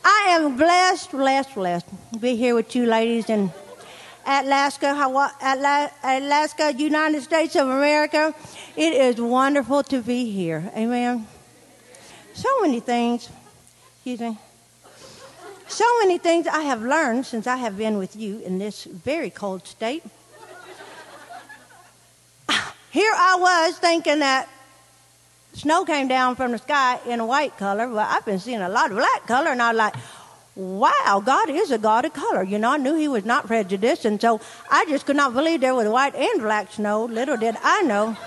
I am blessed to be here with you ladies in Alaska, United States of America. It is wonderful to be here. Amen. So many things I have learned since I have been with you in this very cold state. Here I was thinking that snow came down from the sky in a white color, but I've been seeing a lot of black color, and I was like, wow, God is a God of color. You know, I knew he was not prejudiced, and so I just could not believe there was white and black snow. Little did I know.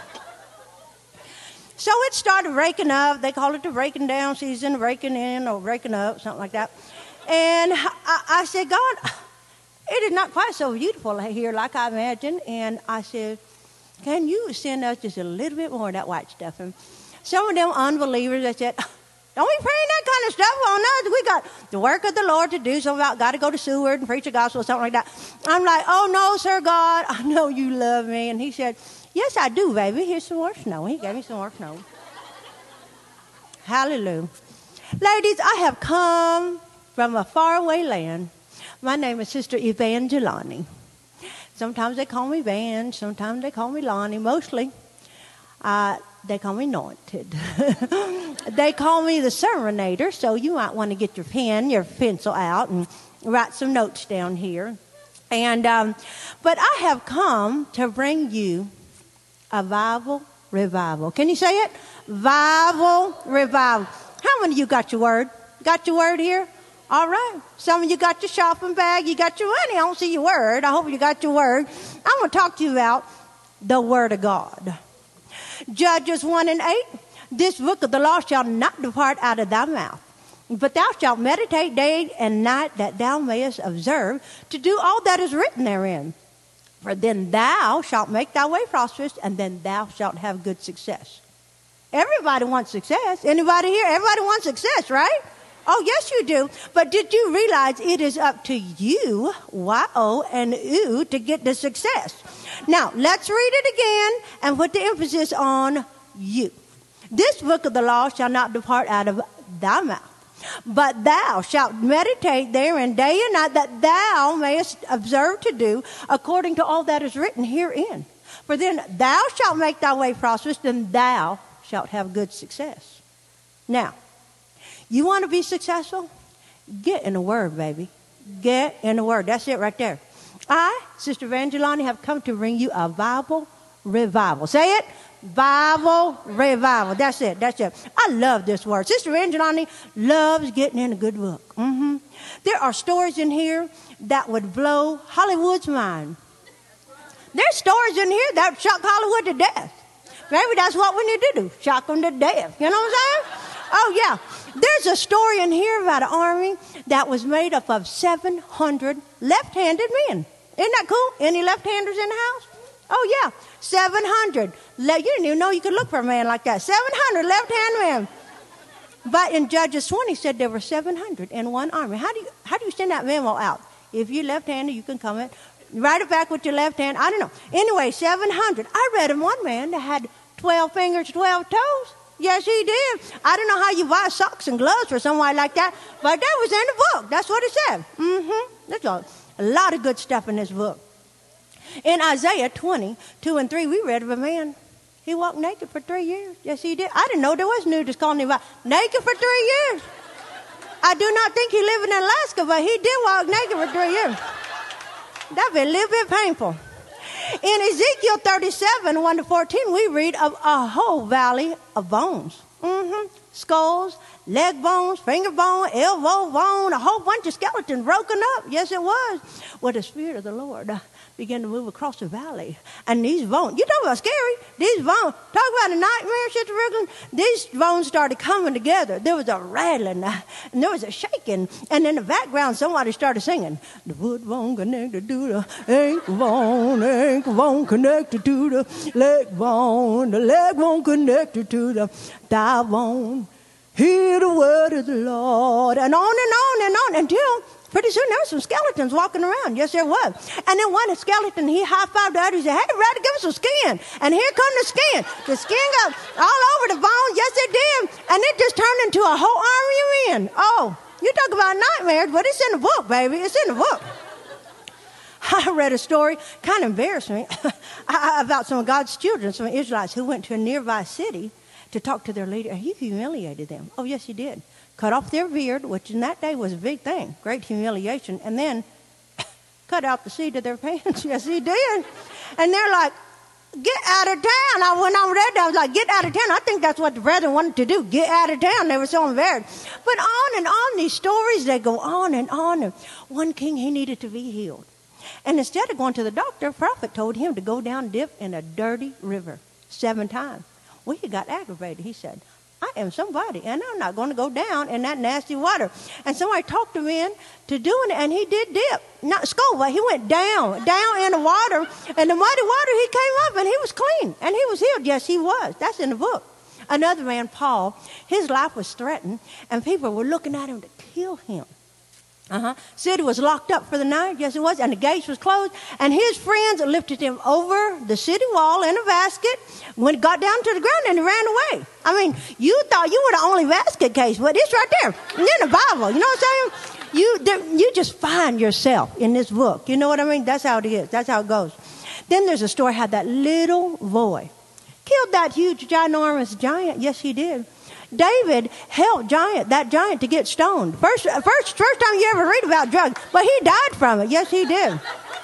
So it started breaking up. They call it the breaking down season, breaking in or breaking up, something like that. And I said, God, it is not quite so beautiful here like I imagined. And I said, can you send us just a little bit more of that white stuff? And some of them unbelievers, they said, don't be praying that kind of stuff on us. We got the work of the Lord to do, so we got to go to Seward and preach the gospel or something like that. I'm like, oh, no, sir, God, I know you love me. And he said, yes, I do, baby. Here's some more snow. He gave me some more snow. Hallelujah. Ladies, I have come from a faraway land. My name is Sister Evangelani. Sometimes they call me Van. Sometimes they call me Lonnie. Mostly, they call me Anointed. They call me the Sermonator, so you might want to get your pen, your pencil out and write some notes down here. And but I have come to bring you a Bible revival. Can you say it? Bible revival. How many of you got your word? Got your word here? All right. Some of you got your shopping bag. You got your money. I don't see your word. I hope you got your word. I'm going to talk to you about the Word of God. Judges 1:8. This book of the law shall not depart out of thy mouth, but thou shalt meditate day and night, that thou mayest observe to do all that is written therein. For then thou shalt make thy way prosperous, and then thou shalt have good success. Everybody wants success. Anybody here? Everybody wants success, right? Oh, yes, you do. But did you realize it is up to you, Y-O and U, to get the success? Now, let's read it again and put the emphasis on you. This book of the law shall not depart out of thy mouth, but thou shalt meditate therein day and night, that thou mayest observe to do according to all that is written herein. For then thou shalt make thy way prosperous, and thou shalt have good success. Now, you want to be successful? Get in the Word, baby. Get in the Word. That's it right there. I, Sister Evangelani, have come to bring you a Bible revival. Say it. Bible revival. That's it. That's it. I love this word. Sister Evangelani loves getting in a good book. There are stories in here that would blow Hollywood's mind. There's stories in here that would shock Hollywood to death. Maybe that's what we need to do. Shock them to death. You know what I'm saying? Oh, yeah. There's a story in here about an army that was made up of 700 left-handed men. Isn't that cool? Any left-handers in the house? Oh, yeah. 700. You didn't even know you could look for a man like that. 700 left-handed men. But in Judges 20 said there were 700 in one army. How do you send that memo out? If you're left-handed, you can come in. Write it back with your left hand. I don't know. Anyway, 700. I read of one man that had 12 fingers, 12 toes. Yes, he did. I don't know how you buy socks and gloves for somebody like that, but that was in the book. That's what it said. There's a lot of good stuff in this book. In Isaiah 20:2-3, we read of a man. He walked naked for 3 years. Yes, he did. I didn't know there was nudist calling him naked for 3 years. I do not think he lived in Alaska, but he did walk naked for 3 years. That'd be a little bit painful. In Ezekiel 37:1-14, we read of a whole valley of bones. Skulls, leg bones, finger bone, elbow bone, a whole bunch of skeletons broken up. Yes, it was. Well, the Spirit of the Lord began to move across the valley. And these bones, you talk about scary. These bones, talk about a nightmare, Sister Brooklyn. These bones started coming together. There was a rattling and there was a shaking. And in the background, somebody started singing, the wood bone connected to the ankle bone connected to the leg bone connected to the thigh bone. Hear the word of the Lord. And on and on and on until pretty soon there were some skeletons walking around. Yes, there was. And then one skeleton, he high-fived the other. He said, hey, brother, give us some skin. And here comes the skin. The skin got all over the bones. Yes, it did. And it just turned into a whole army of men. Oh, You talk about nightmares, but it's in the book, baby. It's in the book. I read a story, kind of embarrassed me, about some of God's children, some Israelites who went to a nearby city to talk to their leader, and he humiliated them. Oh, yes, he did. Cut off their beard, which in that day was a big thing, great humiliation, and then cut out the seat of their pants. Yes, he did. And they're like, get out of town. When I read that, I was like, get out of town. I think that's what the brethren wanted to do, get out of town. They were so embarrassed. But on and on, these stories, they go on and on. And one king, he needed to be healed. And instead of going to the doctor, a prophet told him to go down and dip in a dirty river 7 times. Well, he got aggravated. He said, I am somebody, and I'm not going to go down in that nasty water. And somebody talked him into doing it, and he did dip. Not scold, but he went down in the water, and the muddy water, he came up, and he was clean, and he was healed. Yes, he was. That's in the book. Another man, Paul, his life was threatened, and people were looking at him to kill him. City was locked up for the night. Yes, it was. And the gates was closed. And his friends lifted him over the city wall in a basket. When it got down to the ground, and he ran away. I mean, you thought you were the only basket case, but it's right there in the Bible. You know what I'm saying? You just find yourself in this book. You know what I mean? That's how it is. That's how it goes. Then there's a story how that little boy killed that huge, ginormous giant. Yes, he did. David helped that giant to get stoned. First time you ever read about drugs, but he died from it. Yes, he did.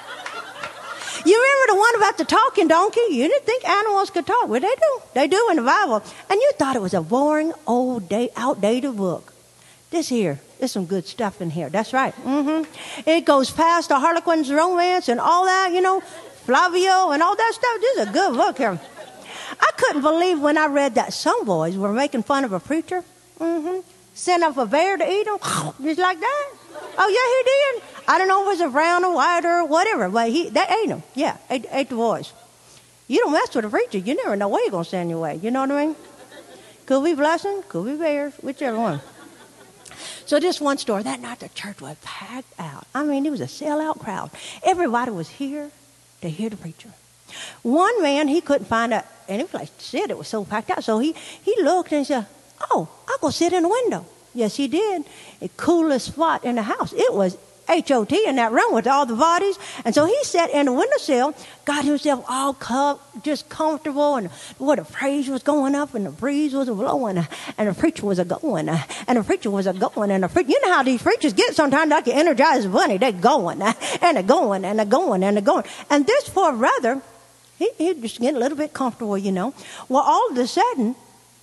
You remember the one about the talking donkey? You didn't think animals could talk. Well, they do. They do in the Bible. And you thought it was a boring, outdated book. This here, there's some good stuff in here. That's right. It goes past the Harlequin's romance and all that, Flavio and all that stuff. This is a good book here. I couldn't believe when I read that some boys were making fun of a preacher. Sent up a bear to eat him, just like that. Oh, yeah, he did. I don't know if it was a brown or white or whatever, but they ate him. Yeah, ate the boys. You don't mess with a preacher. You never know what he's going to send your way. You know what I mean? Could be blessing, could be bears, whichever one. So this one story, that night the church was packed out. I mean, it was a sellout crowd. Everybody was here to hear the preacher. One man, he couldn't find any place to sit. It was so packed out. So he looked and he said, oh, I'll go sit in the window. Yes, he did. The coolest spot in the house. It was HOT in that room with all the bodies. And so he sat in the windowsill, got himself all just comfortable, and the praise was going up, and the breeze was blowing, and the preacher was a-going, and the preacher was a-going, and you know how these preachers get sometimes like an energized bunny. They're going, and they're going, and they're going, and they're going. And this poor brother, he just getting a little bit comfortable, Well, all of a sudden,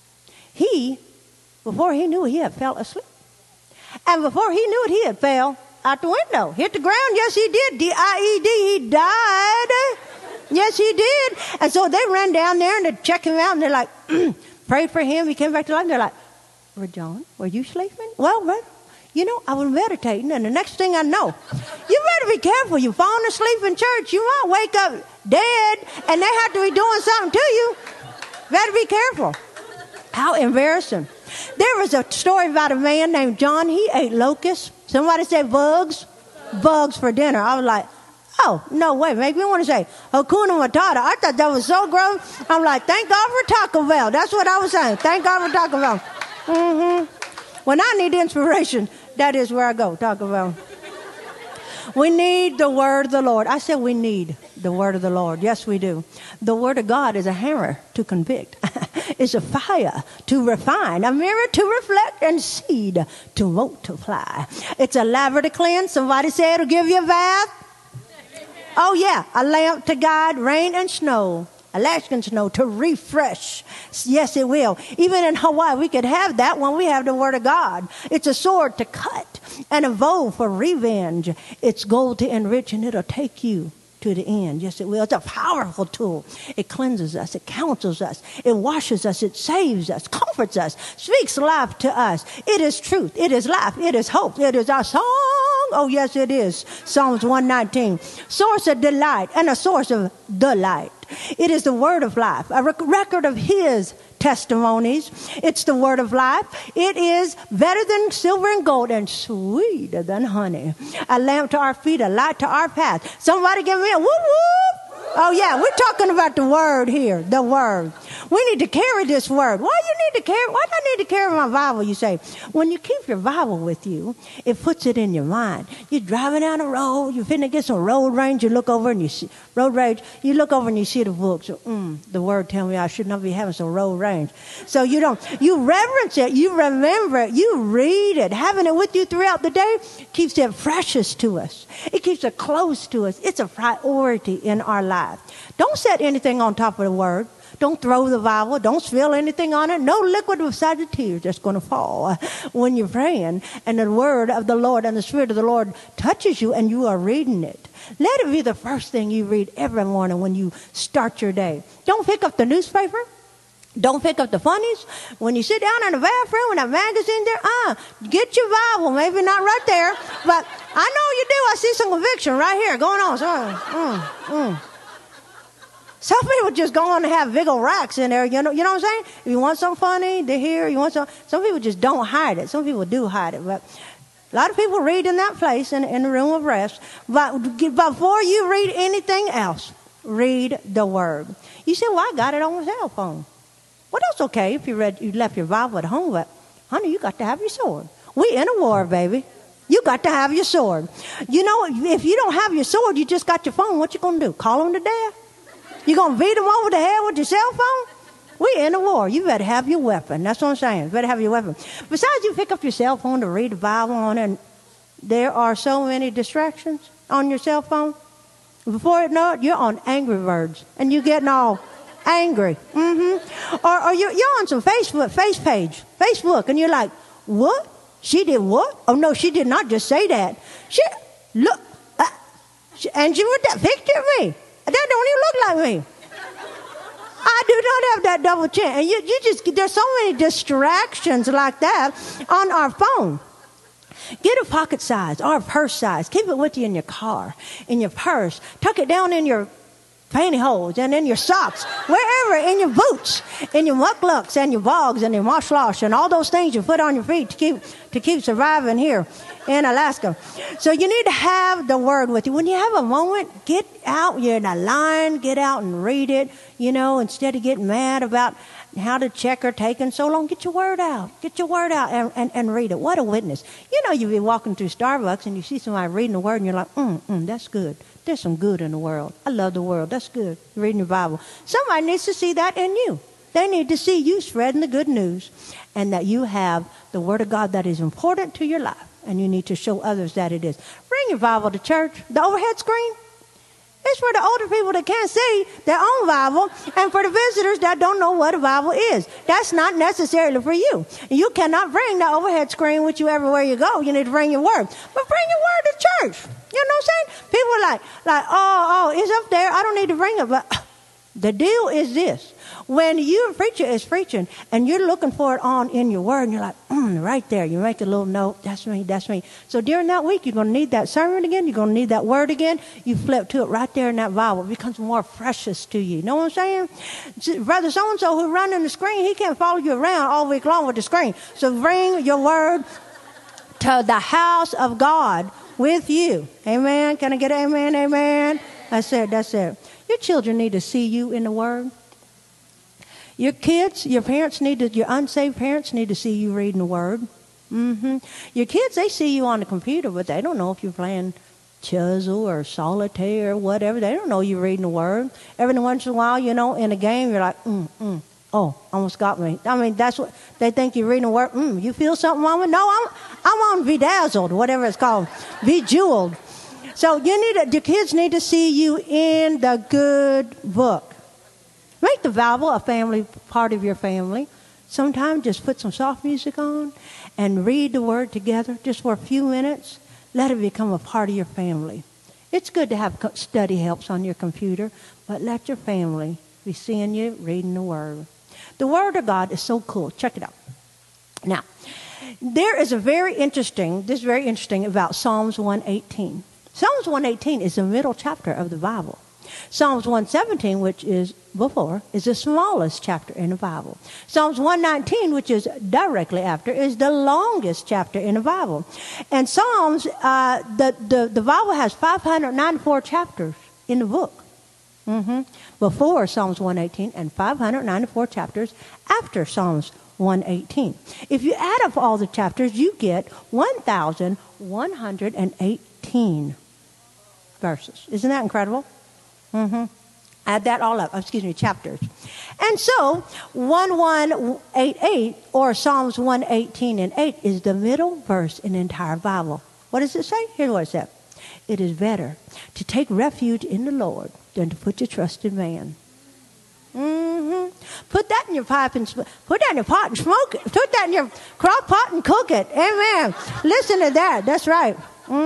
before he knew it, he had fell asleep. And before he knew it, he had fell out the window, hit the ground. Yes, he did. D-I-E-D. He died. Yes, he did. And so they ran down there and they checked him out, and they're like, prayed for him. He came back to life. And they're like, well, John, were you sleeping? Well, brother, I was meditating, and the next thing I know, you better be careful. You're falling asleep in church. You might wake up dead, and they have to be doing something to you. Better be careful. How embarrassing. There was a story about a man named John. He ate locusts. Somebody said bugs. Bugs for dinner. I was like, oh, no way. Maybe you want to say Hakuna Matata. I thought that was so gross. I'm like, thank God for Taco Bell. That's what I was saying. Thank God for Taco Bell. When I need inspiration, that is where I go, Taco Bell. We need the word of the Lord. I said we need the word of the Lord. Yes, we do. The word of God is a hammer to convict. It's a fire to refine, a mirror to reflect, and seed to multiply. It's a laver to cleanse. Somebody said it'll give you a bath. Oh, yeah. A lamp to guide rain and snow. Alaskan snow to refresh. Yes, it will. Even in Hawaii, we could have that when we have the word of God. It's a sword to cut and a bow for revenge. It's gold to enrich, and it'll take you to the end. Yes, it will. It's a powerful tool. It cleanses us. It counsels us. It washes us. It saves us, comforts us, speaks life to us. It is truth. It is life. It is hope. It is our song. Oh, yes, it is. Psalms 119. Source of delight and a source of delight. It is the word of life, a record of his testimonies. It's the word of life. It is better than silver and gold and sweeter than honey. A lamp to our feet, a light to our path. Somebody give me a whoop whoop. Oh, yeah, we're talking about the word here, the word. We need to carry this word. Why do I need to carry my Bible, you say? When you keep your Bible with you, it puts it in your mind. You're driving down the road, you're finna get some road rage, you look over and you see the book. So, the word tell me I should not be having some road rage. So you reverence it, you remember it, you read it. Having it with you throughout the day keeps it precious to us. It keeps it close to us. It's a priority in our life. Don't set anything on top of the word. Don't throw the Bible. Don't spill anything on it. No liquid beside the tears that's going to fall when you're praying. And the word of the Lord and the Spirit of the Lord touches you and you are reading it. Let it be the first thing you read every morning when you start your day. Don't pick up the newspaper. Don't pick up the funnies. When you sit down in the bathroom and that magazine there, get your Bible. Maybe not right there, but I know you do. I see some conviction right here going on. So, some people just go on and have big old racks in there. You know what I'm saying? If you want something funny to hear, some people just don't hide it. Some people do hide it, but a lot of people read in that place in the room of rest. But before you read anything else, read the word. You say, well, I got it on my cell phone. Well, that's okay if you left your Bible at home, but honey, you got to have your sword. We in a war, baby. You got to have your sword. You know, if you don't have your sword, you just got your phone. What you going to do? Call them to death? You going to beat them over the head with your cell phone? We in a war. You better have your weapon. That's what I'm saying. You better have your weapon. Besides, you pick up your cell phone to read the Bible on it, and there are so many distractions on your cell phone. Before you know it, you're on Angry Birds, and you're getting all angry. Or you're on some Facebook, and you're like, what? She did what? Oh, no, she did not just say that. Look, and she with that picture of me. That don't even look like me. I do not have that double chin. And there's so many distractions like that on our phone. Get a pocket size or a purse size. Keep it with you in your car, in your purse. Tuck it down in your pantyhose and in your socks, wherever, in your boots, in your mucklucks and your bogs and your moshlosh and all those things you put on your feet to keep surviving here in Alaska. So you need to have the word with you. When you have a moment, get out. You're in a line, get out and read it. Instead of getting mad about how the checker taking so long, get your word out. Get your word out and read it. What a witness. You'll be walking through Starbucks and you see somebody reading the word and you're like, that's good. There's some good in the world. I love the world. That's good. You're reading the Bible. Somebody needs to see that in you. They need to see you spreading the good news and that you have the word of God that is important to your life. And you need to show others that it is. Bring your Bible to church. The overhead screen, it's for the older people that can't see their own Bible and for the visitors that don't know what a Bible is. That's not necessarily for you. You cannot bring the overhead screen with you everywhere you go. You need to bring your word. But bring your word to church. You know what I'm saying? People are like, oh, it's up there. I don't need to bring it. But the deal is this. When your preacher is preaching and you're looking for it in your word and you're like, right there, you make a little note, that's me. So during that week, you're going to need that sermon again. You're going to need that word again. You flip to it right there in that Bible. It becomes more precious to you. You know what I'm saying? Brother so-and-so who's running the screen, he can't follow you around all week long with the screen. So bring your word to the house of God with you. Amen. Can I get an amen? Amen. That's it. Your children need to see you in the word. Your kids, your unsaved parents need to see you reading the word. Your kids, they see you on the computer, but they don't know if you're playing Chuzzle or Solitaire or whatever. They don't know you're reading the word. Every once in a while, in a game, you're like, oh, almost got me. I mean, that's what they think you're reading the word. You feel something, Mama? No, I'm on Bedazzled, whatever it's called, Bejeweled. So your kids need to see you in the good book. Make the Bible a family part of your family. Sometimes just put some soft music on and read the word together just for a few minutes. Let it become a part of your family. It's good to have study helps on your computer, but let your family be seeing you reading the word. The word of God is so cool. Check it out. Now, there is very interesting about Psalms 118. Psalms 118 is the middle chapter of the Bible. Psalms 117, which is before, is the smallest chapter in the Bible. Psalms 119, which is directly after, is the longest chapter in the Bible. And Psalms, the Bible has 594 chapters in the book. Before Psalms 118 and 594 chapters after Psalms 118. If you add up all the chapters, you get 1,118 verses. Isn't that incredible? Add that all up. Chapters. And so 1188 or Psalms 118 and 8 is the middle verse in the entire Bible. What does it say? Here's what it says. It is better to take refuge in the Lord than to put your trust in man. Put that in your pipe and put that in your pot and smoke it. Put that in your crock pot and cook it. Amen. Listen to that. That's right.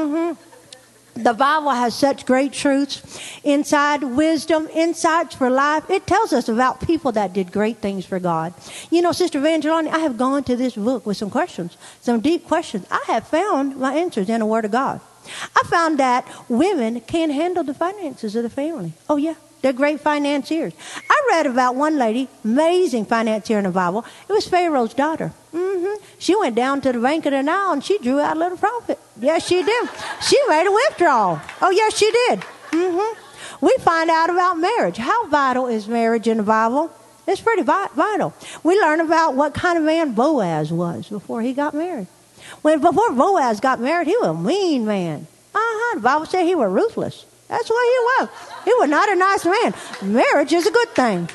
The Bible has such great truths inside, wisdom, insights for life. It tells us about people that did great things for God. You know, Sister Evangeline, I have gone to this book with some questions, some deep questions. I have found my answers in the Word of God. I found that women can't handle the finances of the family. Oh, yeah. They're great financiers. I read about one lady, amazing financier in the Bible. It was Pharaoh's daughter. She went down to the bank of the Nile and she drew out a little profit. Yes, she did. She made a withdrawal. Oh, yes, she did. We find out about marriage. How vital is marriage in the Bible? It's pretty vital. We learn about what kind of man Boaz was before he got married. Before Boaz got married, he was a mean man. The Bible said he was ruthless. That's what he was. He was not a nice man. Marriage is a good thing.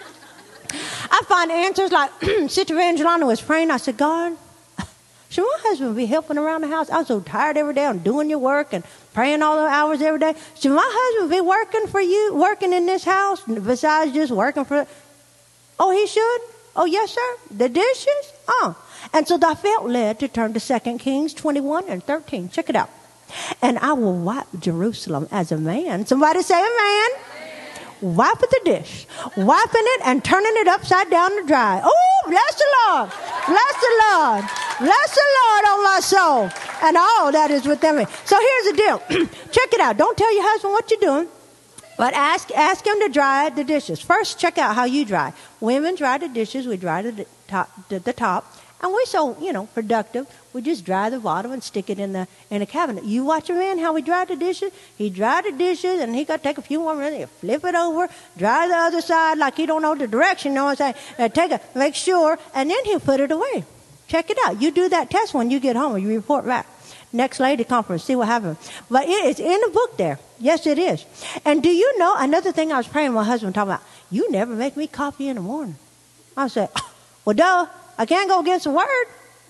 I find answers like Sister Evangelina was praying. I said, God, should my husband be helping around the house? I'm so tired every day. I'm doing your work and praying all the hours every day. Should my husband be working for you, working in this house, besides just working for... Oh, he should? Oh, yes, sir. The dishes? And so I felt led to turn to 2 Kings 21 and 13. Check it out. And I will wipe Jerusalem as a man. Somebody say a man. Wiping the dish. Wiping it and turning it upside down to dry. Oh, bless the Lord. Bless the Lord. Bless the Lord, oh my soul. And all that is within me. So here's the deal. Check it out. Don't tell your husband what you're doing. But ask him to dry the dishes. First, check out how you dry. Women dry the dishes. We dry the top. And we're so, productive. We just dry the bottom and stick it in the cabinet. You watch a man how he dried the dishes. He dried the dishes and he got to take a few more minutes, flip it over, dry the other side like he don't know the direction. You know what I'm saying? Make sure, and then he'll put it away. Check it out. You do that test when you get home and you report back. Next lady conference, see what happens. But it's in the book there. Yes, it is. And do you know, another thing I was praying my husband talking about, you never make me coffee in the morning. I said, well, duh, I can't go against the word.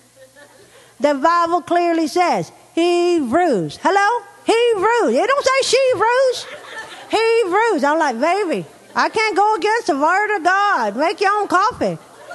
The Bible clearly says, Hebrews. Hello? Hebrews. It don't say Shebrews. Hebrews. I'm like, baby, I can't go against the word of God. Make your own coffee.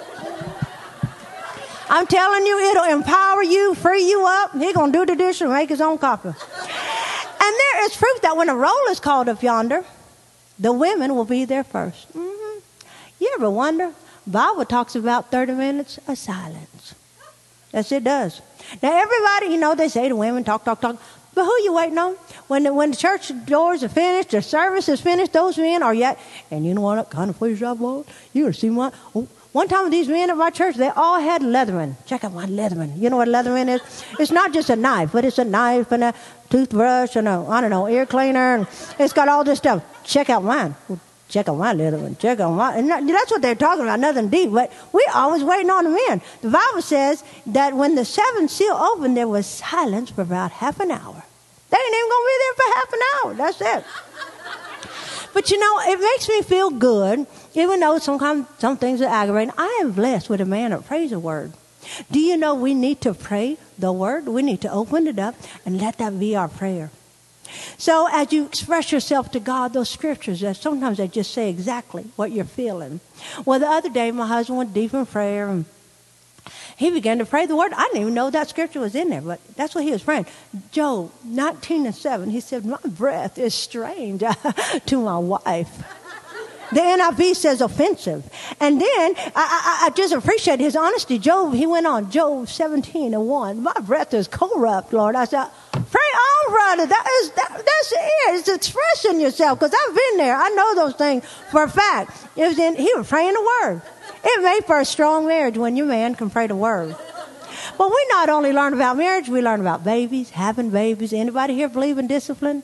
I'm telling you, it'll empower you, free you up. He's going to do the dish and make his own coffee. And there is proof that when a roll is called up yonder, the women will be there first. You ever wonder? The Bible talks about 30 minutes of silence. Yes, it does. Now, everybody, they say the women talk. But who you waiting on? When the church doors are finished, the service is finished, those men are yet. And you know what kind of place job, Lord? You're going to see one time with these men at my church, they all had Leatherman. Check out my Leatherman. You know what Leatherman is? It's not just a knife, but it's a knife and a toothbrush and ear cleaner. And it's got all this stuff. Check out mine. Check out my Leatherman. Check out my... And that's what they're talking about, nothing deep. But we're always waiting on the men. The Bible says that when the seventh seal opened, there was silence for about half an hour. They ain't even going to be there for half an hour. That's it. But it makes me feel good, even though some things are aggravating. I am blessed with a man that prays the word. Do you know we need to pray the word? We need to open it up and let that be our prayer. So as you express yourself to God, those scriptures, sometimes they just say exactly what you're feeling. Well, the other day, my husband went deep in prayer, and he began to pray the word. I didn't even know that scripture was in there, but that's what he was praying. Job 19:7, he said, my breath is strange to my wife. The NIV says offensive. And then I just appreciate his honesty. Job, he went on, Job 17:1. My breath is corrupt, Lord. I said, pray on, brother. That's it. It's expressing yourself, because I've been there. I know those things for a fact. He was praying the word. It made for a strong marriage when your man can pray the word. But we not only learn about marriage, we learn about babies, having babies. Anybody here believe in discipline?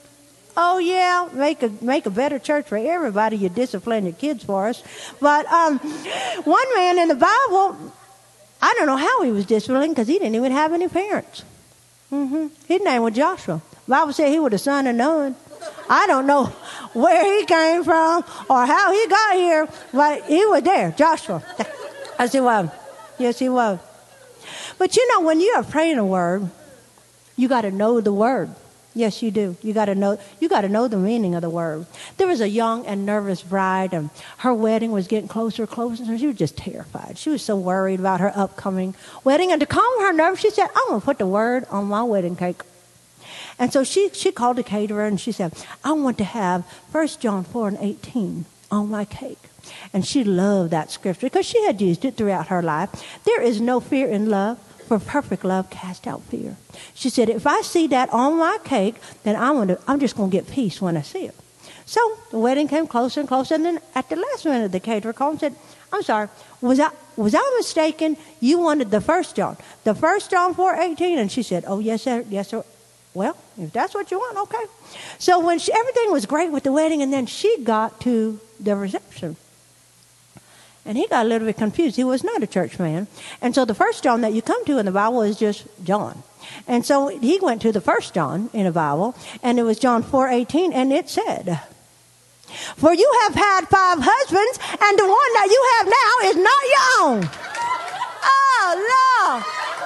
Oh, yeah, make a better church for everybody. You discipline your kids for us. But one man in the Bible, I don't know how he was disciplined because he didn't even have any parents. His name was Joshua. The Bible said he was the son of Nun. I don't know where he came from or how he got here, but he was there, Joshua. Yes, he was. Yes, he was. But you know, when you are praying a word, you got to know the word. Yes, you do. You got to know the meaning of the word. There was a young and nervous bride, and her wedding was getting closer and closer, and she was just terrified. She was so worried about her upcoming wedding, and to calm her nerves, she said, I'm going to put the word on my wedding cake. And so she called the caterer, and she said, I want to have 1 John 4:18 on my cake. And she loved that scripture because she had used it throughout her life. There is no fear in love, for perfect love casts out fear. She said, if I see that on my cake, then I'm just going to get peace when I see it. So the wedding came closer and closer, and then at the last minute, the caterer called and said, I'm sorry, was I mistaken? You wanted the 1 John, the 1 John 4:18? And she said, oh, yes, sir, yes, sir. Well, if that's what you want, okay. So when everything was great with the wedding, and then she got to the reception. And he got a little bit confused. He was not a church man. And so the 1 John that you come to in the Bible is just John. And so he went to the 1 John in the Bible, and it was John 4:18, and it said, for you have had 5 husbands, and the one that you have now is not your own. Oh, Lord.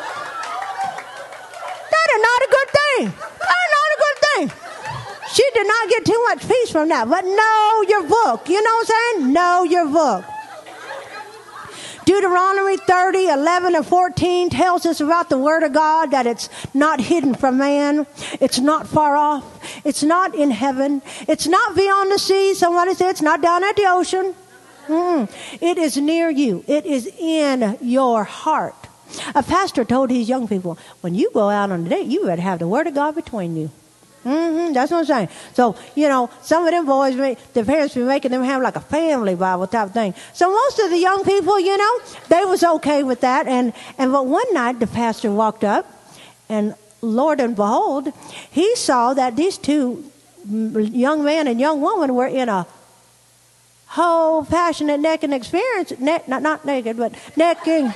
That is not a good thing. That is not a good thing. She did not get too much peace from that. But know your book. You know what I'm saying? Know your book. Deuteronomy 30:11 and 14 tells us about the Word of God, that it's not hidden from man. It's not far off. It's not in heaven. It's not beyond the sea. Somebody said it's not down at the ocean. It is near you. It is in your heart. A pastor told his young people, when you go out on a date, you better have the Word of God between you. That's what I'm saying. So, you know, some of them boys, the parents be making them have like a family Bible type thing. So most of the young people, you know, they was okay with that. But one night the pastor walked up, and Lord and behold, he saw that these two, young man and young woman, were in a whole passionate necking experience. Not naked, but necking.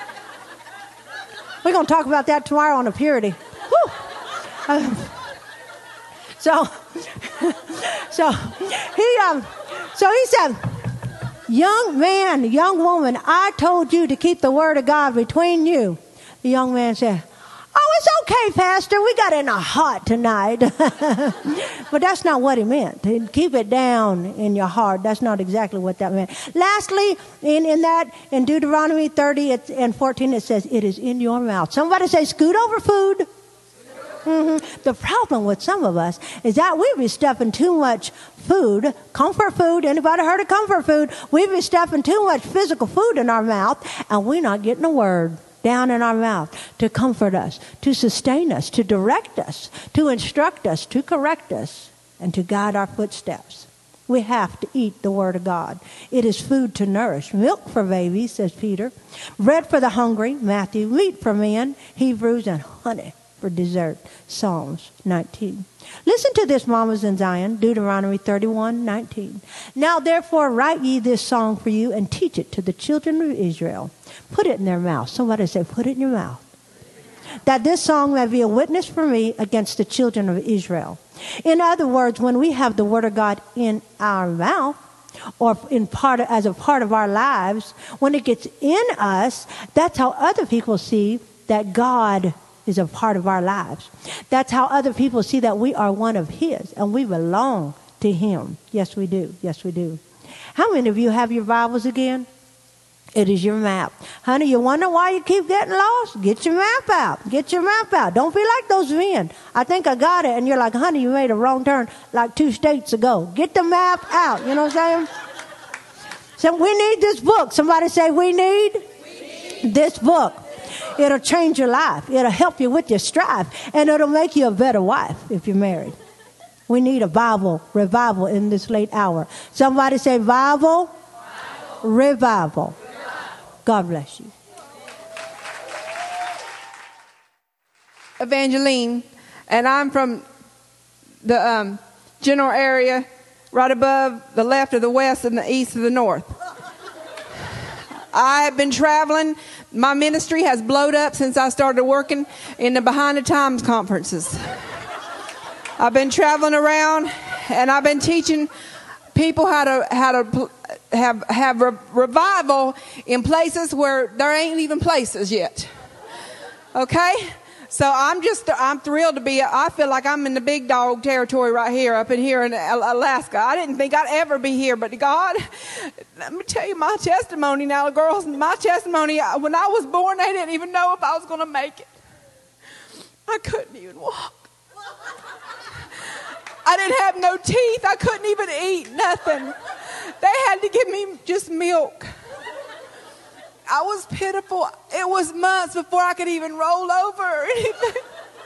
We're going to talk about that tomorrow on the purity. So he said, young man, young woman, I told you to keep the Word of God between you. The young man said, oh, it's okay, Pastor. We got in a hot tonight. But that's not what he meant. Keep it down in your heart. That's not exactly what that meant. Lastly, in Deuteronomy 30 and 14, it says, it is in your mouth. Somebody say, scoot over food. The problem with some of us is that we be stuffing too much food, comfort food. Anybody heard of comfort food? We be stuffing too much physical food in our mouth, and we're not getting a word down in our mouth to comfort us, to sustain us, to direct us, to instruct us, to correct us, and to guide our footsteps. We have to eat the Word of God. It is food to nourish. Milk for babies, says Peter. Bread for the hungry, Matthew. Meat for men, Hebrews. And honey for dessert, Psalms 19. Listen to this, mamas in Zion, Deuteronomy 31:19. Now therefore write ye this song for you, and teach it to the children of Israel. Put it in their mouth. Somebody say, put it in your mouth. That this song may be a witness for me against the children of Israel. In other words, when we have the Word of God in our mouth, or as a part of our lives, when it gets in us, that's how other people see that God is a part of our lives. That's how other people see that we are one of His and we belong to Him. Yes, we do. Yes, we do. How many of you have your Bibles again? It is your map. Honey, you wonder why you keep getting lost? Get your map out. Get your map out. Don't be like those men. I think I got it. And you're like, honey, you made a wrong turn like 2 states ago. Get the map out. You know what I'm saying? So we need this book. Somebody say, we need this book. It'll change your life. It'll help you with your strife. And it'll make you a better wife if you're married. We need a Bible revival in this late hour. Somebody say Bible, revival. God bless you. Evangeline, and I'm from the general area, right above the left of the west and the east of the north. I have been traveling. My ministry has blowed up since I started working in the Behind the Times conferences. I've been traveling around, and I've been teaching people how to have revival in places where there ain't even places yet. Okay? So I'm thrilled to be, I feel like I'm in the big dog territory right here, up in here in Alaska. I didn't think I'd ever be here, but God, let me tell you my testimony now, girls. My testimony, when I was born, they didn't even know if I was going to make it. I couldn't even walk. I didn't have no teeth. I couldn't even eat nothing. They had to give me just milk. I was pitiful. It was months before I could even roll over or anything.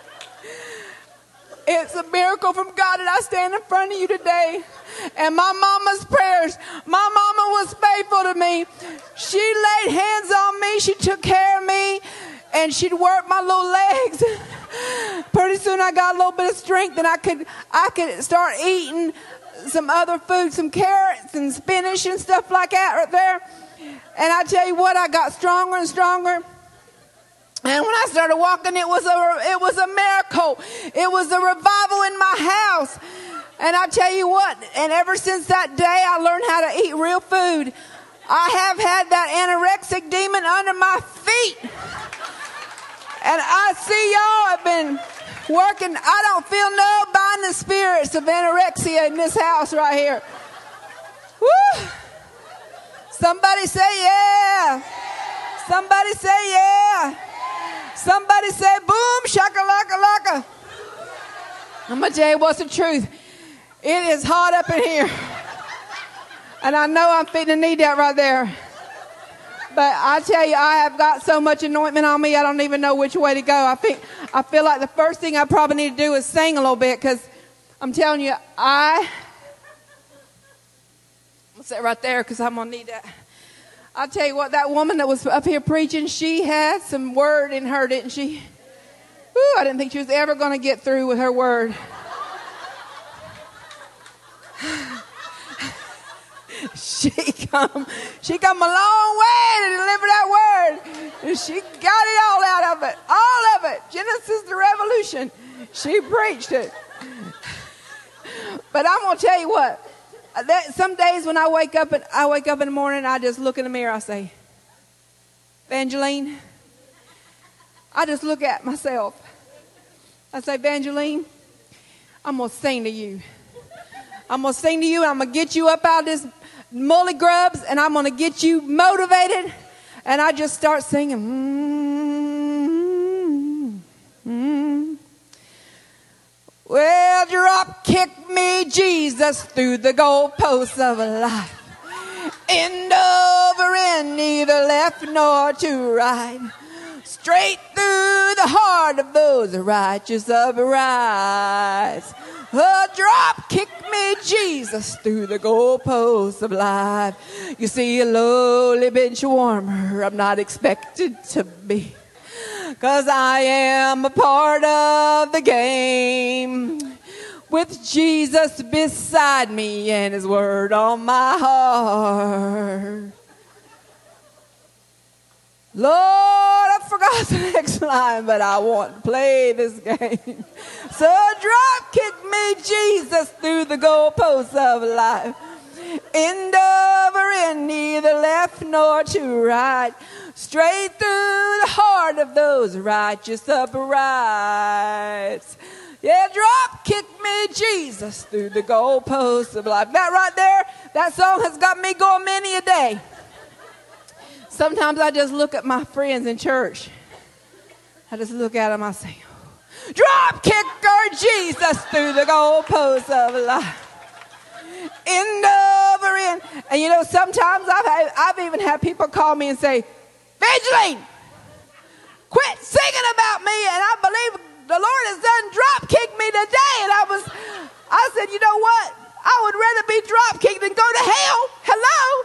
It's a miracle from God that I stand in front of you today. And my mama's prayers. My mama was faithful to me. She laid hands on me. She took care of me. And she'd work my little legs. Pretty soon I got a little bit of strength, and I could start eating some other food, some carrots and spinach and stuff like that right there. And I tell you what, I got stronger and stronger. And when I started walking, it was a miracle. It was a revival in my house. And I tell you what, and ever since that day, I learned how to eat real food. I have had that anorexic demon under my feet. And I see y'all have been working. I don't feel no binding spirits of anorexia in this house right here. Woo! Somebody say yeah. Somebody say yeah. Somebody say boom, shakalaka laka. I'm going to tell you what's the truth. It is hot up in here. And I know I'm fitting to need that right there. But I tell you, I have got so much anointment on me, I don't even know which way to go. I feel like the first thing I probably need to do is sing a little bit, because I'm telling you, I'll sit right there because I'm going to need that. I'll tell you what, that woman that was up here preaching, she had some word in her, didn't she? Whew, I didn't think she was ever going to get through with her word. She come a long way to deliver that word. And she got it all out of it. All of it. Genesis to Revolution. She preached it. But I'm going to tell you what. Some days when I wake up in the morning, I just look in the mirror. I say, Evangeline. I just look at myself. I say, Evangeline, I'm going to sing to you. I'm going to sing to you. And I'm going to get you up out of this mully grubs, and I'm going to get you motivated. And I just start singing. Well, drop kick me, Jesus, through the goalposts of life. End over end, neither left nor to right. Straight through the heart of those righteous uprights. Oh, drop kick me, Jesus, through the goalposts of life. You see, a lowly bench warmer I'm not expected to be, 'cause I am a part of the game, with Jesus beside me and his word on my heart. Lord, I forgot the next line, but I want to play this game. So drop kick me, Jesus, through the goalposts of life. End over end, neither left nor to right. Straight through the heart of those righteous uprights. Yeah, drop kick me, Jesus, through the goalposts of life. That right there, that song has got me going many a day. Sometimes I just look at my friends in church. I just look at them, I say, drop kicker, Jesus, through the goalposts of life. End over end. And you know, sometimes I've even had people call me and say, Evangeline, quit singing about me, and I believe the Lord has done drop kick me today. And I said, you know what? I would rather be drop kicked than go to hell. Hello?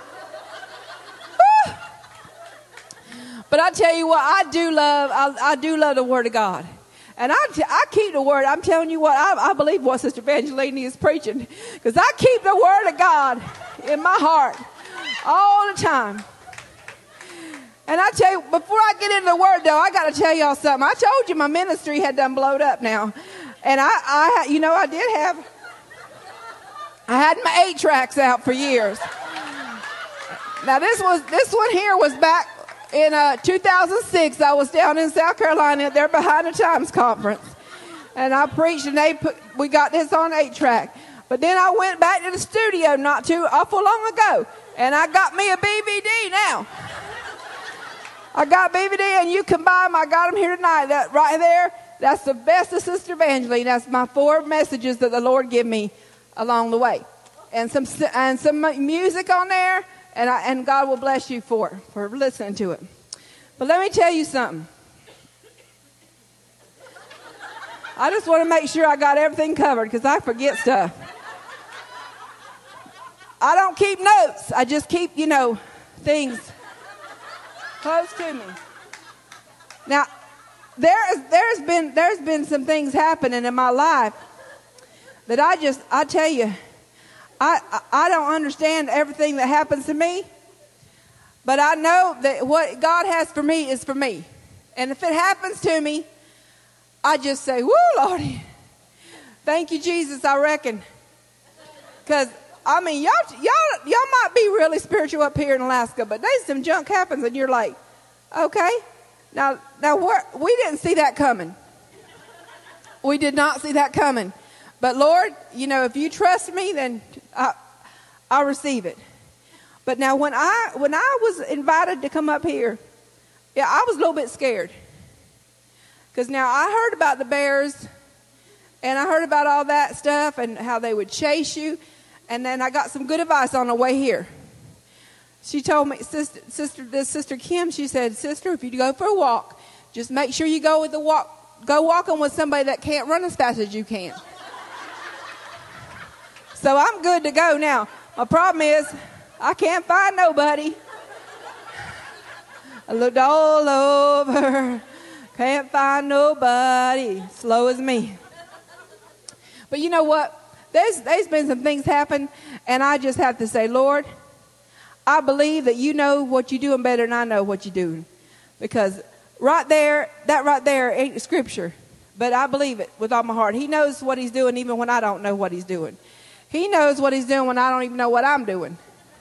But I tell you what, I do love the Word of God. And I keep the word. I'm telling you what, I believe what Sister Evangelini is preaching. Because I keep the word of God in my heart all the time. And I tell you, before I get into the word, though, I got to tell y'all something. I told you my ministry had done blowed up now. And I had my 8 tracks out for years. Now, this one here was back in 2006. I was down in South Carolina at their Behind the Times conference. And I preached, and we got this on 8-track. But then I went back to the studio not too awful long ago. And I got me a BVD now. I got BVD, and you can buy them. I got them here tonight. That right there, that's the best of Sister Evangeline. That's my 4 messages that the Lord gave me along the way. And some music on there, and God will bless you for listening to it. But let me tell you something. I just want to make sure I got everything covered because I forget stuff. I don't keep notes. I just keep, things close to me. Now, there's been some things happening in my life that I tell you, I don't understand everything that happens to me, but I know that what God has for me is for me. And if it happens to me, I just say, woo, Lordy, thank you, Jesus, I reckon. Because, y'all might be really spiritual up here in Alaska, but there's some junk happens, and you're like, okay. Now, we didn't see that coming. We did not see that coming. But, Lord, if you trust me, then I receive it. But now, when I was invited to come up here, I was a little bit scared. Because now I heard about the bears, and I heard about all that stuff and how they would chase you. And then I got some good advice on the way here. She told me, Sister Kim, she said, sister, if you go for a walk, just make sure you go walking with somebody that can't run as fast as you can. So I'm good to go now. My problem is I can't find nobody. I looked all over. Can't find nobody slow as me. But you know what? There's been some things happen, and I just have to say, Lord, I believe that you know what you're doing better than I know what you're doing. Because that right there ain't scripture. But I believe it with all my heart. He knows what he's doing even when I don't know what he's doing. He knows what he's doing when I don't even know what I'm doing.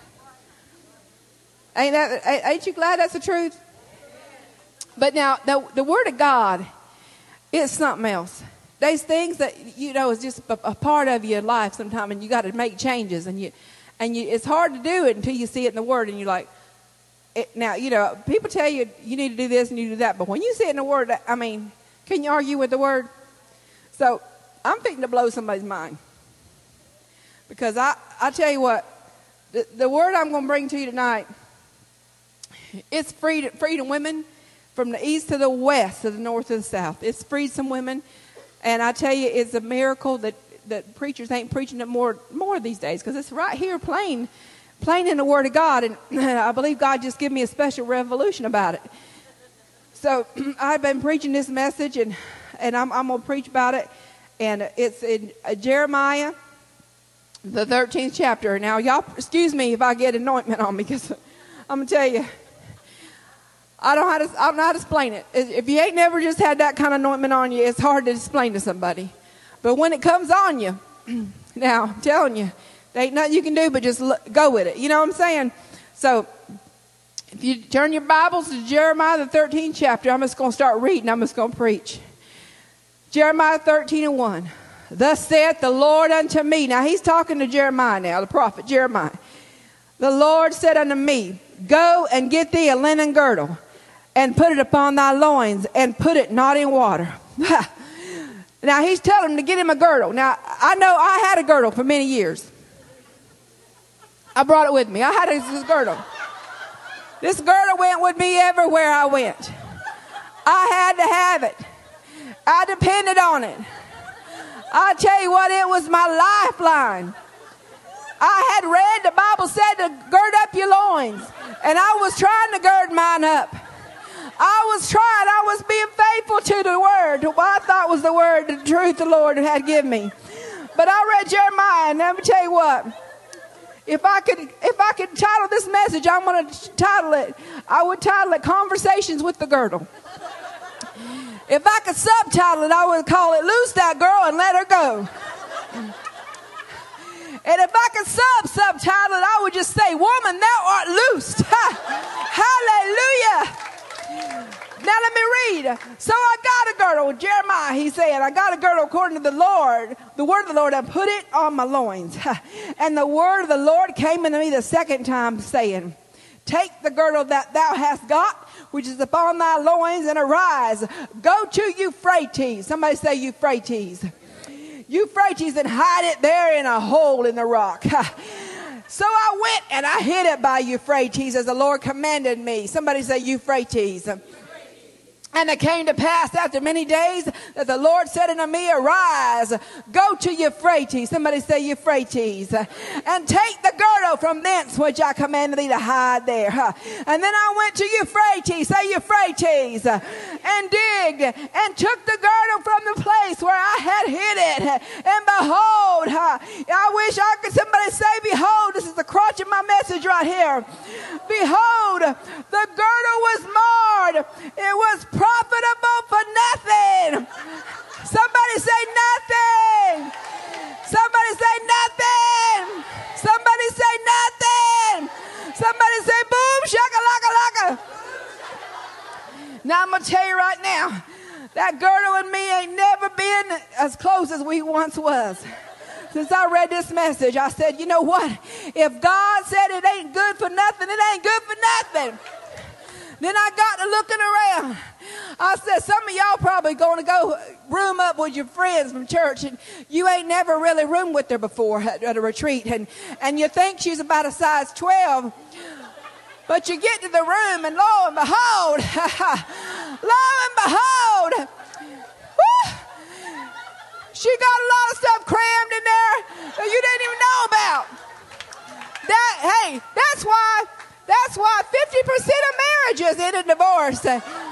Ain't you glad that's the truth? But now, the Word of God is something else. There's things that, is just a part of your life sometimes, and you got to make changes. And it's hard to do it until you see it in the Word, and you're like, now, people tell you need to do this and you do that. But when you see it in the Word, can you argue with the Word? So I'm thinking to blow somebody's mind. Because I tell you what, the Word I'm going to bring to you tonight, it's freedom women. From the east to the west, to the north to the south. It's freed some women. And I tell you, it's a miracle that preachers ain't preaching it more these days. Because it's right here plain in the Word of God. And I believe God just gave me a special revolution about it. So I've been preaching this message, and I'm going to preach about it. And it's in Jeremiah, the 13th chapter. Now, y'all, excuse me if I get anointment on me. Because I'm going to tell you, I don't know how to explain it. If you ain't never just had that kind of anointment on you, it's hard to explain to somebody. But when it comes on you, now, I'm telling you, there ain't nothing you can do but just go with it. You know what I'm saying? So, if you turn your Bibles to Jeremiah, the 13th chapter, I'm just going to start reading. I'm just going to preach. Jeremiah 13:1. Thus saith the Lord unto me. Now, he's talking to Jeremiah now, the prophet Jeremiah. The Lord said unto me, go and get thee a linen girdle, and put it upon thy loins, and put it not in water. Now, he's telling him to get him a girdle. Now, I know I had a girdle for many years. I brought it with me. I had this girdle. This girdle went with me everywhere I went. I had to have it. I depended on it. I tell you what, it was my lifeline. I had read, the Bible said to gird up your loins, and I was trying to gird mine up. I was being faithful to the word, what I thought was the word, the truth the Lord had given me. But I read Jeremiah, and let me tell you what. If I could title this message, I'm going to I would title it Conversations with the Girdle. If I could subtitle it, I would call it Loose That Girl and Let Her Go. And if I could subtitle it, I would just say, Woman, thou art loosed. Hallelujah. Now let me read. So I got a girdle. Jeremiah, he said, I got a girdle according to the Lord. The word of the Lord, I put it on my loins. And the word of the Lord came unto me the second time, saying, Take the girdle that thou hast got, which is upon thy loins, and arise. Go to Euphrates. Somebody say Euphrates. Euphrates, and hide it there in a hole in the rock. So I went and I hid it by Euphrates as the Lord commanded me. Somebody say Euphrates. And it came to pass after many days that the Lord said unto me, Arise, go to Euphrates. Somebody say Euphrates. And take the girdle from thence which I commanded thee to hide there. And then I went to Euphrates, say Euphrates, and digged and took the girdle from the place where I had hid it. And behold, I wish I could, somebody say, behold, this is the crotch of my message right here. Behold, the girdle was marred. It was profitable for nothing. Somebody say nothing. Somebody say nothing. Somebody say nothing. Somebody say boom, shaka-laka-laka. Now I'm going to tell you right now, that girdle and me ain't never been as close as we once was. Since I read this message, I said, you know what? If God said it ain't good for nothing, it ain't good for nothing. Then I got to looking around. I said, some of y'all probably going to go room up with your friends from church, and you ain't never really roomed with her before at a retreat, and you think she's about a size 12. But you get to the room, and lo and behold, whoo, she got a lot of stuff crammed in there that you didn't even know about. That's why 50% of marriages end in divorce.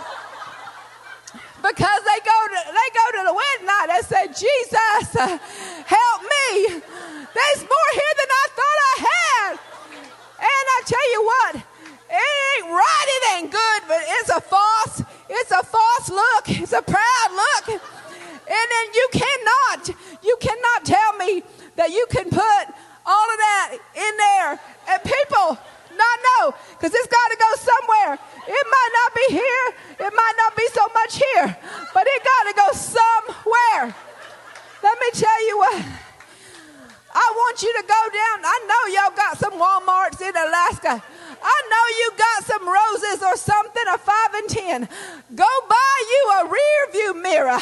Because they go to the wedding night and say, Jesus, help me. There's more here than I thought I had. And I tell you what, it ain't right, it ain't good, but it's a false look. It's a proud look. And then you cannot tell me that you can put all of that in there and people not know, because it's got to go somewhere. It might not be here. It might not be so much here, but it got to go somewhere. Let me tell you what. I want you to go down. I know y'all got some Walmarts in Alaska. I know you got some Roses or something, a 5 and 10. Go buy you a rear view mirror.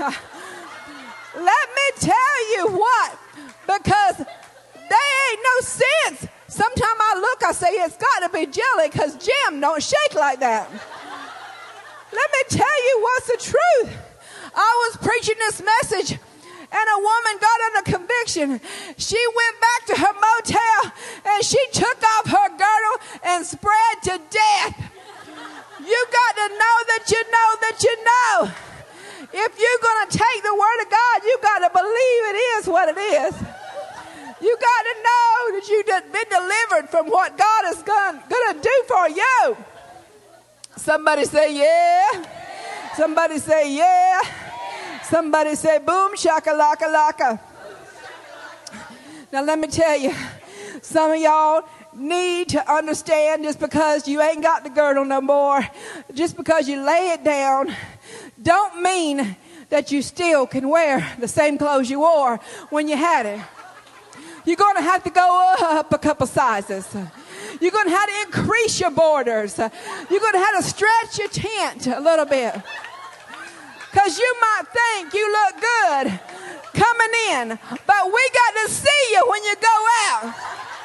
Let me tell you what, because there ain't no sense. Sometimes I look, I say, it's got to be jelly, because Jim don't shake like that. Let me tell you what's the truth. I was preaching this message, and a woman got under conviction. She went back to her motel, and she took off her girdle and spread to death. You got to know that you know that you know. If you're going to take the word of God, you got to believe it is what it is. You got to know that you've been delivered from what God is going to do for you. Somebody say, yeah. Somebody say, yeah. Somebody say, boom, shaka-laka-laka. Now, let me tell you, some of y'all need to understand, just because you ain't got the girdle no more, just because you lay it down, don't mean that you still can wear the same clothes you wore when you had it. You're going to have to go up a couple sizes. You're going to have to increase your borders. You're going to have to stretch your tent a little bit. Because you might think you look good coming in, but we got to see you when you go out.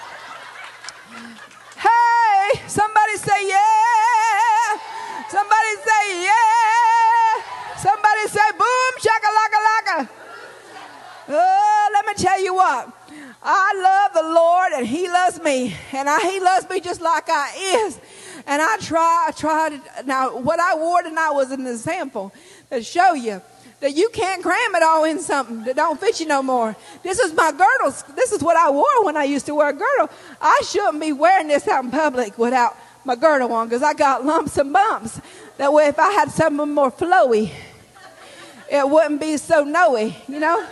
Hey, somebody say yeah. Somebody say yeah. Somebody say boom, shaka-laka-laka. Oh, let me tell you what. I love the Lord, and He loves me. And He loves me just like I is. And I tried. Now, what I wore tonight was an example to show you that you can't cram it all in something that don't fit you no more. This is my girdles. This is what I wore when I used to wear a girdle. I shouldn't be wearing this out in public without my girdle on, because I got lumps and bumps. That way, if I had something more flowy, it wouldn't be so knowy, you know?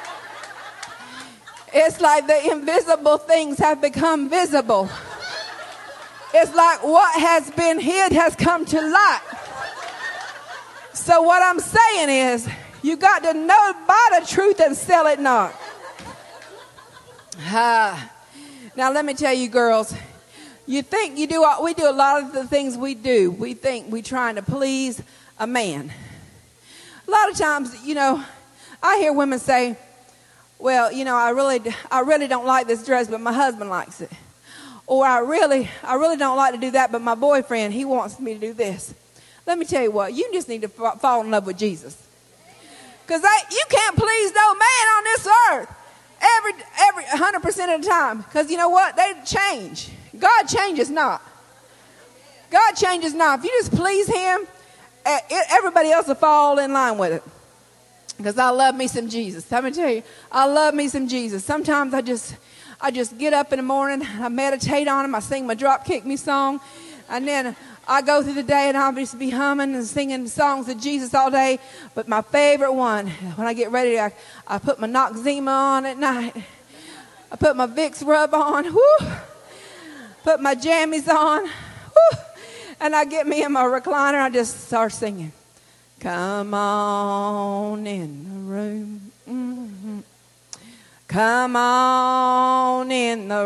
It's like the invisible things have become visible. It's like what has been hid has come to light. So what I'm saying is, you got to know, buy the truth and sell it not. Now let me tell you, girls, you think we do a lot of the things we do. We think we're trying to please a man. A lot of times, I hear women say, well, I really don't like this dress, but my husband likes it. Or I really don't like to do that, but my boyfriend, he wants me to do this. Let me tell you what, you just need to fall in love with Jesus. Because you can't please no man on this earth every 100% of the time. Because you know what? They change. God changes not. God changes not. If you just please him, everybody else will fall in line with it. Because I love me some Jesus. Let me tell you, I love me some Jesus. Sometimes I just get up in the morning, I meditate on him, I sing my Drop Kick Me song, and then I go through the day and I'll just be humming and singing songs of Jesus all day. But my favorite one, when I get ready, I put my Noxzema on at night. I put my Vicks rub on, whoo, put my jammies on, whoo, and I get me in my recliner, I just start singing. Come on in the room. Mm-hmm. Come on in the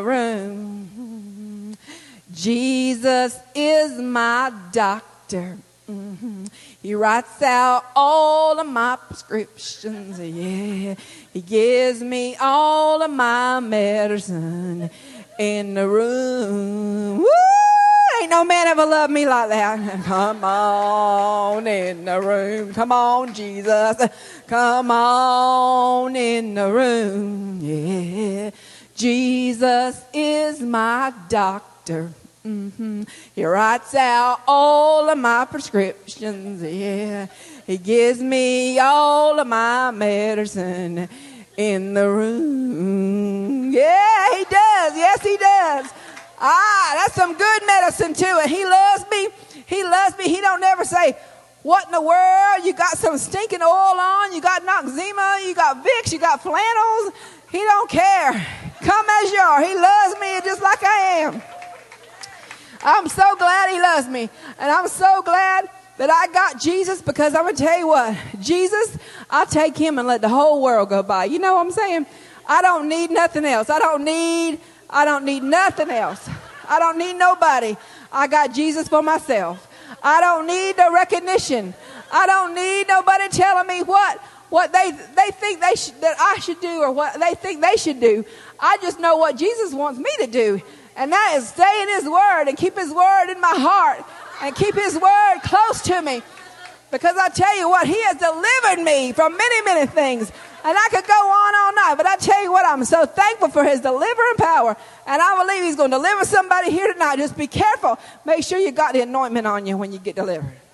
room. Jesus is my doctor. Mm-hmm. He writes out all of my prescriptions. Yeah, he gives me all of my medicine in the room. Woo! Ain't no man ever loved me like that. Come on in the room. Come on, Jesus. Come on in the room. Yeah. Jesus is my doctor. Mm-hmm. He writes out all of my prescriptions. Yeah. He gives me all of my medicine in the room. Yeah, he does. Yes, he does. That's some good medicine too. And he loves me. He loves me. He don't never say, what in the world? You got some stinking oil on. You got Noxzema. You got Vicks. You got flannels. He don't care. Come as you are. He loves me just like I am. I'm so glad he loves me. And I'm so glad that I got Jesus, because I'm going to tell you what. Jesus, I'll take him and let the whole world go by. You know what I'm saying? I don't need nothing else. I don't need nothing else. I don't need nobody. I got Jesus for myself. I don't need the recognition. I don't need nobody telling me what they think that I should do, or what they think they should do. I just know what Jesus wants me to do. And that is stay in his word and keep his word in my heart and keep his word close to me. Because I tell you what, he has delivered me from many, many things. And I could go on all night, but I tell you what, I'm so thankful for his delivering power. And I believe he's going to deliver somebody here tonight. Just be careful. Make sure you got the anointment on you when you get delivered.